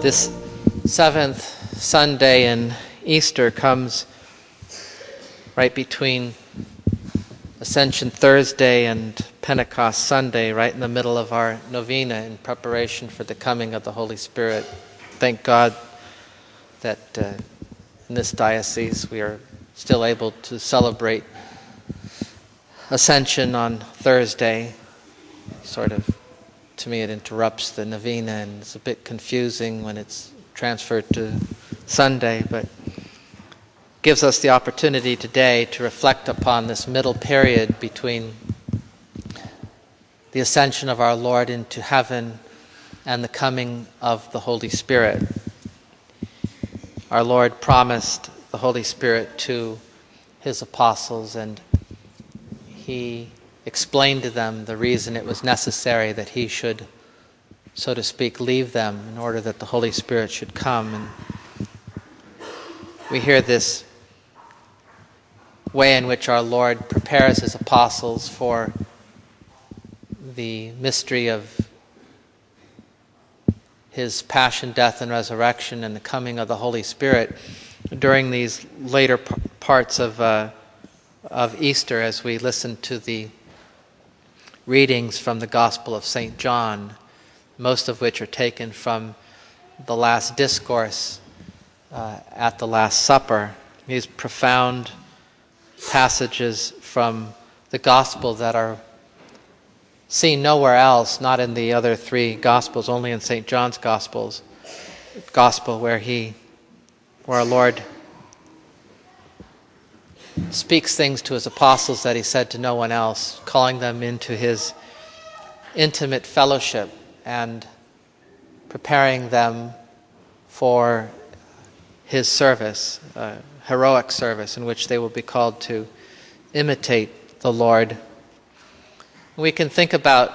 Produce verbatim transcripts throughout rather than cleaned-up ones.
This seventh Sunday in Easter comes right between Ascension Thursday and Pentecost Sunday, right in the middle of our novena in preparation for the coming of the Holy Spirit. Thank God that uh, in this diocese we are still able to celebrate Ascension on Thursday. Sort of, to me, it interrupts the novena and it's a bit confusing when it's transferred to Sunday, but gives us the opportunity today to reflect upon this middle period between the ascension of our Lord into heaven and the coming of the Holy Spirit. Our Lord promised the Holy Spirit to his apostles, and he explained to them the reason it was necessary that he should, so to speak, leave them in order that the Holy Spirit should come. And we hear this way in which our Lord prepares his apostles for the mystery of his passion, death, and resurrection and the coming of the Holy Spirit during these later p- parts of uh, of Easter, as we listen to the readings from the Gospel of Saint John, most of which are taken from the last discourse uh, at the Last Supper. These profound passages from the Gospel that are seen nowhere else, not in the other three Gospels, only in Saint John's Gospels, Gospel, where he, where our Lord speaks things to his apostles that he said to no one else, calling them into his intimate fellowship and preparing them for his service, uh, heroic service in which they will be called to imitate the Lord. We can think about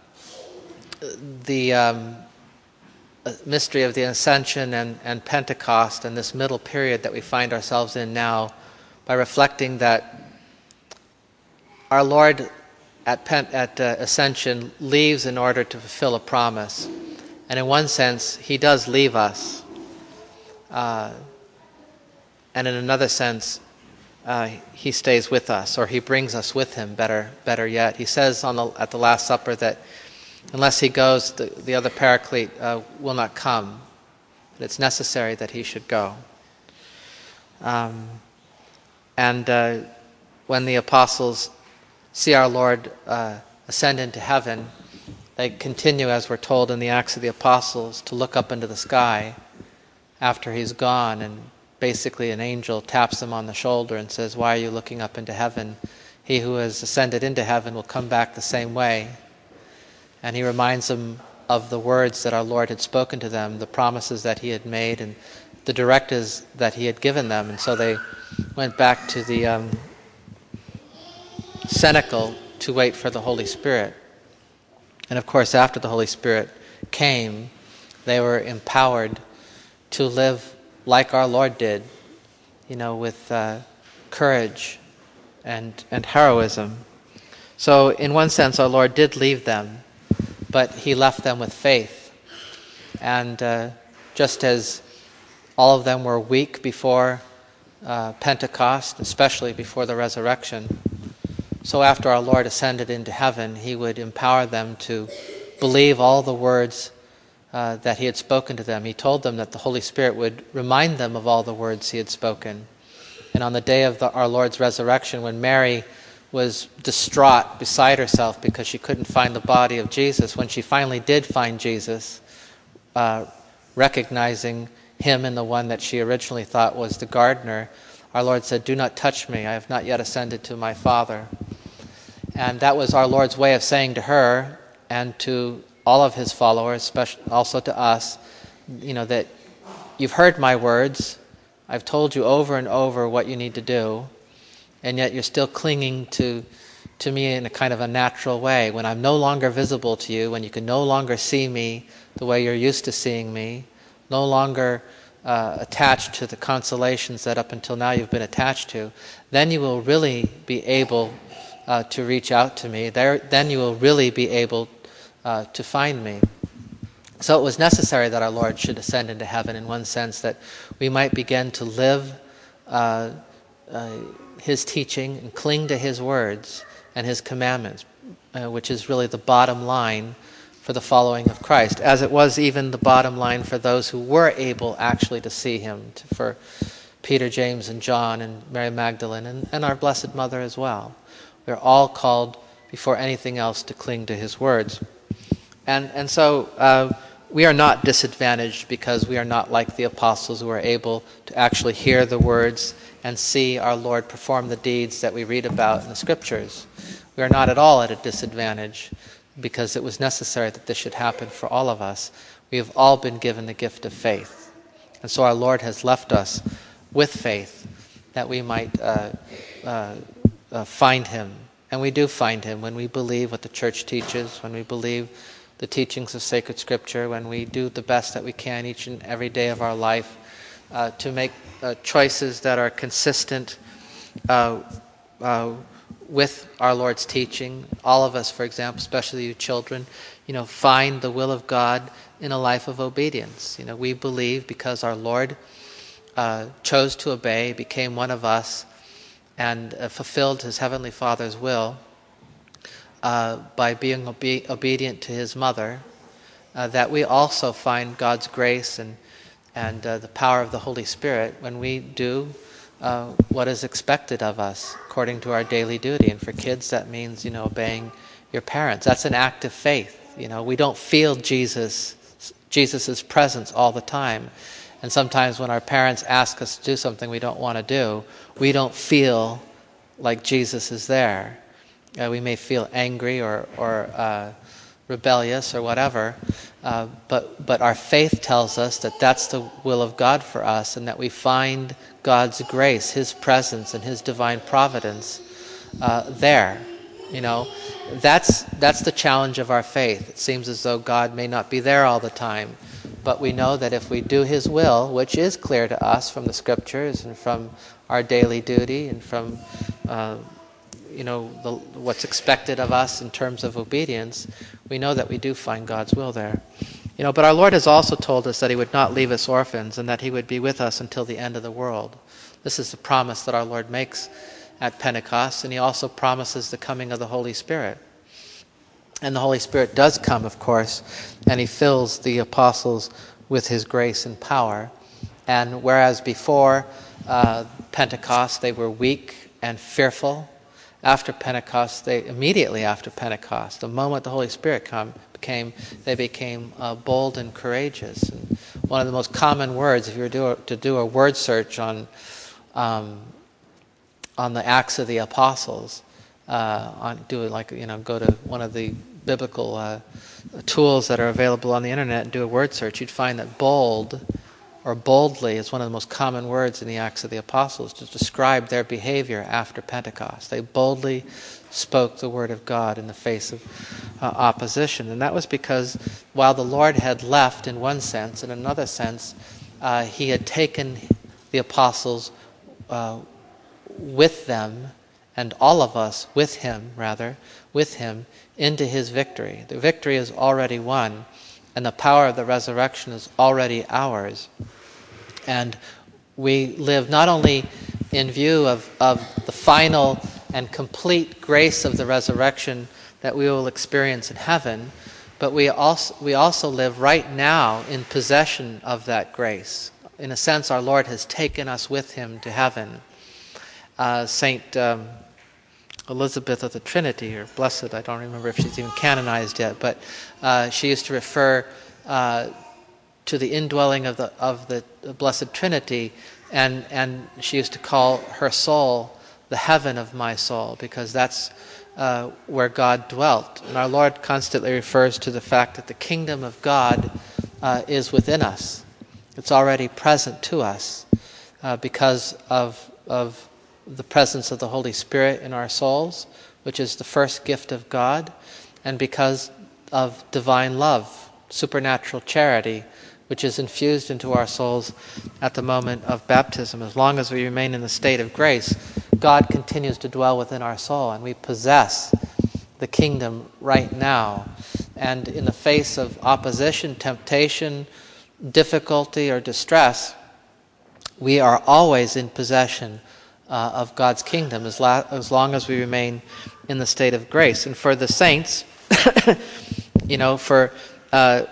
the um, mystery of the Ascension and, and Pentecost and this middle period that we find ourselves in now by reflecting that our Lord at, Pent- at uh, Ascension leaves in order to fulfill a promise. And in one sense, he does leave us. Uh, and in another sense, uh, he stays with us, or he brings us with him, better better yet. He says on the, at the Last Supper that unless he goes, the, the other Paraclete uh, will not come. But it's necessary that he should go. Um, And uh, when the apostles see our Lord uh, ascend into heaven, they continue, as we're told in the Acts of the Apostles, to look up into the sky after he's gone, and basically an angel taps them on the shoulder and says, "Why are you looking up into heaven? He who has ascended into heaven will come back the same way." And he reminds them of the words that our Lord had spoken to them, the promises that he had made, and the directives that he had given them. And so they went back to the um, cenacle to wait for the Holy Spirit. And of course, after the Holy Spirit came, they were empowered to live like our Lord did, you know, with uh, courage and and heroism. So in one sense, our Lord did leave them, but he left them with faith. And uh, just as all of them were weak before uh, Pentecost, especially before the resurrection, so after our Lord ascended into heaven, he would empower them to believe all the words uh, that he had spoken to them. He told them that the Holy Spirit would remind them of all the words he had spoken. And on the day of the, our Lord's resurrection, when Mary was distraught, beside herself, because she couldn't find the body of Jesus, when she finally did find Jesus, uh, recognizing him and the one that she originally thought was the gardener, our Lord said, "Do not touch me, I have not yet ascended to my Father." And that was our Lord's way of saying to her and to all of his followers, especially also to us, you know, that you've heard my words, I've told you over and over what you need to do, and yet you're still clinging to to me in a kind of a natural way. When I'm no longer visible to you, when you can no longer see me the way you're used to seeing me, no longer uh, attached to the consolations that up until now you've been attached to, then you will really be able uh, to reach out to me. There, then you will really be able uh, to find me. So it was necessary that our Lord should ascend into heaven in one sense, that we might begin to live uh, uh, his teaching and cling to his words and his commandments, uh, which is really the bottom line for the following of Christ, as it was even the bottom line for those who were able actually to see him, to, for Peter, James, and John, and Mary Magdalene, and, and our Blessed Mother as well. We're all called, before anything else, to cling to his words. And, and so uh, we are not disadvantaged because we are not like the apostles who are able to actually hear the words and see our Lord perform the deeds that we read about in the Scriptures. We are not at all at a disadvantage because it was necessary that this should happen for all of us. We have all been given the gift of faith. And so our Lord has left us with faith that we might uh, uh, uh, find him. And we do find him when we believe what the Church teaches, when we believe the teachings of sacred Scripture, when we do the best that we can each and every day of our life uh, to make uh, choices that are consistent uh, uh, with our Lord's teaching. All of us, for example, especially you children, you know, find the will of God in a life of obedience. You know, we believe because our Lord uh, chose to obey, became one of us, and uh, fulfilled his Heavenly Father's will uh, by being obe- obedient to his mother, uh, that we also find God's grace and, and uh, the power of the Holy Spirit when we do uh, what is expected of us according to our daily duty. And for kids, that means, you know, obeying your parents. That's an act of faith. You know, we don't feel Jesus, Jesus's presence all the time. And sometimes when our parents ask us to do something we don't want to do, we don't feel like Jesus is there. Uh, we may feel angry or, or uh, rebellious or whatever, uh, but, but our faith tells us that that's the will of God for us, and that we find God's grace, his presence, and his divine providence uh, there. You know, that's, that's the challenge of our faith. It seems as though God may not be there all the time, but we know that if we do his will, which is clear to us from the Scriptures and from our daily duty and from uh, you know the, what's expected of us in terms of obedience, we know that we do find God's will there. You know, but our Lord has also told us that he would not leave us orphans and that he would be with us until the end of the world. This is the promise that our Lord makes at Pentecost, and he also promises the coming of the Holy Spirit. And the Holy Spirit does come, of course, and he fills the apostles with his grace and power. And whereas before uh, Pentecost they were weak and fearful, after Pentecost, they immediately after Pentecost, the moment the Holy Spirit come, came, they became uh, bold and courageous. And one of the most common words, if you were to do a, to do a word search on um, on the Acts of the Apostles, uh, on do it like you know, go to one of the biblical uh, tools that are available on the internet and do a word search, you'd find that bold or boldly is one of the most common words in the Acts of the Apostles to describe their behavior after Pentecost. They boldly spoke the word of God in the face of uh, opposition. And that was because while the Lord had left in one sense, in another sense, uh, he had taken the apostles uh, with them, and all of us with him, rather, with him, into his victory. The victory is already won, and the power of the resurrection is already ours. And we live not only in view of, of the final and complete grace of the resurrection that we will experience in heaven, but we also, we also live right now in possession of that grace. In a sense, our Lord has taken us with him to heaven. Uh, Saint um, Elizabeth of the Trinity, or Blessed, I don't remember if she's even canonized yet, but uh, she used to refer uh, to the indwelling of the of the Blessed Trinity, and and she used to call her soul the heaven of my soul, because that's uh, where God dwelt. And our Lord constantly refers to the fact that the kingdom of God uh, is within us. It's already present to us uh, because of of the presence of the Holy Spirit in our souls, which is the first gift of God, and because of divine love, supernatural charity, which is infused into our souls at the moment of baptism. As long as we remain in the state of grace, God continues to dwell within our soul, and we possess the kingdom right now. And in the face of opposition, temptation, difficulty, or distress, we are always in possession uh, of God's kingdom as, la- as long as we remain in the state of grace. And for the saints, you know, for uh,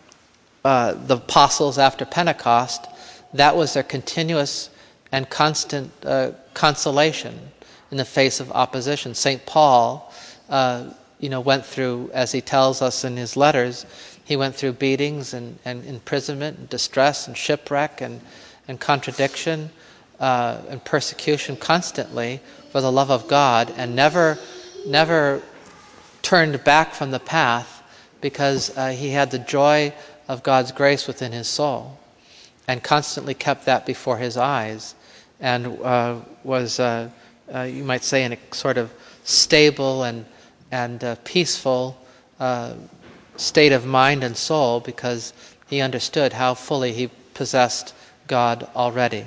uh, the apostles after Pentecost, that was their continuous and constant uh, consolation in the face of opposition. Saint Paul, uh, you know, went through, as he tells us in his letters, he went through beatings and, and imprisonment and distress and shipwreck and, and contradiction uh, and persecution constantly for the love of God, and never, never turned back from the path, because uh, he had the joy of God's grace within his soul, and constantly kept that before his eyes, and uh, was, uh, uh, you might say, in a sort of stable and and uh, peaceful uh, state of mind and soul, because he understood how fully he possessed God already.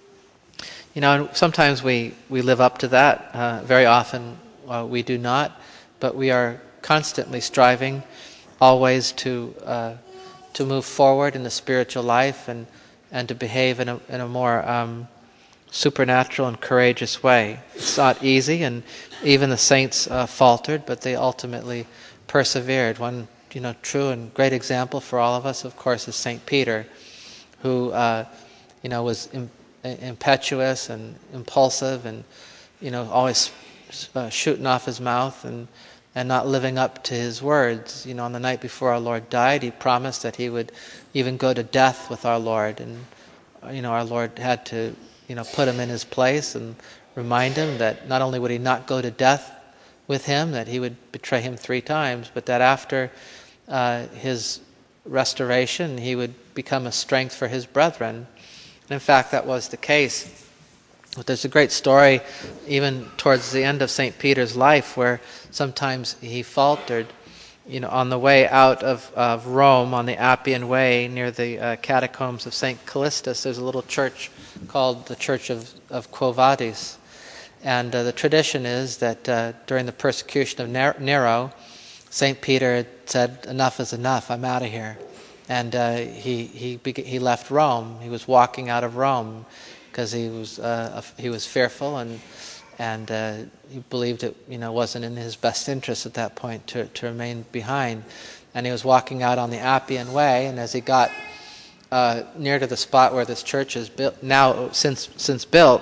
You know, sometimes we, we live up to that. Uh, very often uh, we do not, but we are constantly striving always to uh, to move forward in the spiritual life and, and to behave in a, in a more um, supernatural and courageous way. It's not easy, and even the saints uh, faltered, but they ultimately persevered. One, you know, true and great example for all of us, of course, is Saint Peter, who, uh, you know, was im- impetuous and impulsive, and, you know, always uh, shooting off his mouth and and not living up to his words. You know, on the night before our Lord died, he promised that he would even go to death with our Lord, and, you know, our Lord had to, you know, put him in his place and remind him that not only would he not go to death with him, that he would betray him three times, but that after uh, his restoration, he would become a strength for his brethren. And in fact, that was the case. But there's a great story, even towards the end of Saint Peter's life, where sometimes he faltered. You know, on the way out of, of Rome, on the Appian Way, near the uh, catacombs of Saint Callistus, there's a little church called the Church of, of Quo Vadis. And uh, the tradition is that uh, during the persecution of Nero, Saint Peter had said, "Enough is enough, I'm out of here." And uh, he, he, he left Rome. He was walking out of Rome because he was uh, he was fearful, and and uh, he believed it, you know, wasn't in his best interest at that point to, to remain behind. And he was walking out on the Appian Way, and as he got uh, near to the spot where this church is built, now since since built,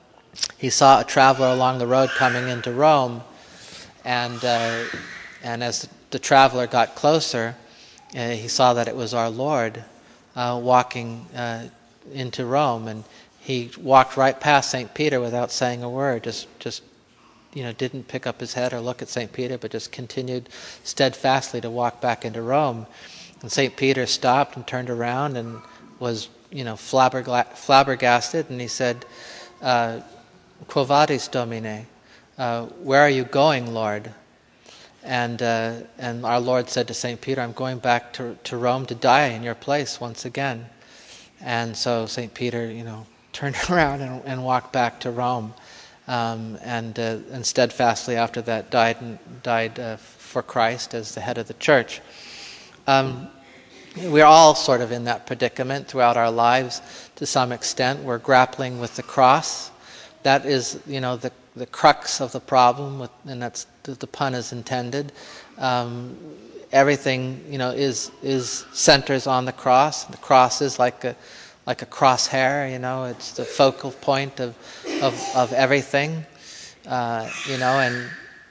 he saw a traveler along the road coming into Rome, and uh, and as the traveler got closer, uh, he saw that it was our Lord uh, walking uh, into Rome, and he walked right past Saint Peter without saying a word, just, just you know, didn't pick up his head or look at Saint Peter, but just continued steadfastly to walk back into Rome. And Saint Peter stopped and turned around and was, you know, flabberga- flabbergasted, and he said, uh, "Quo vadis, Domine? Uh, where are you going, Lord?" And uh, and our Lord said to Saint Peter, "I'm going back to, to Rome to die in your place once again." And so Saint Peter, you know, turned around and, and walked back to Rome, um, and uh, and steadfastly after that died and died uh, for Christ as the head of the church. Um, we're all sort of in that predicament throughout our lives to some extent. We're grappling with the cross. That is, you know, the the crux of the problem, with, and that's the, the pun is intended. Um, everything, you know, is is centers on the cross. The cross is like a like a crosshair, you know. It's the focal point of of, of everything, uh, you know. And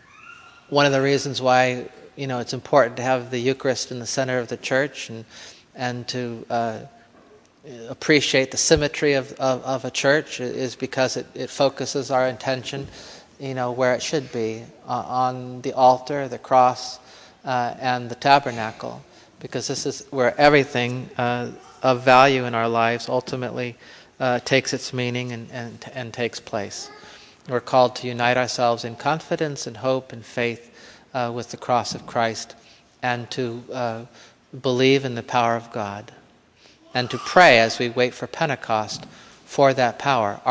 one of the reasons why, you know, it's important to have the Eucharist in the center of the church, and and to uh, appreciate the symmetry of, of, of a church is because it, it focuses our attention, you know, where it should be, uh, on the altar, the cross, uh, and the tabernacle, because this is where everything uh, of value in our lives ultimately uh, takes its meaning and, and, and takes place. We're called to unite ourselves in confidence and hope and faith uh, with the cross of Christ, and to uh, believe in the power of God, and to pray as we wait for Pentecost for that power.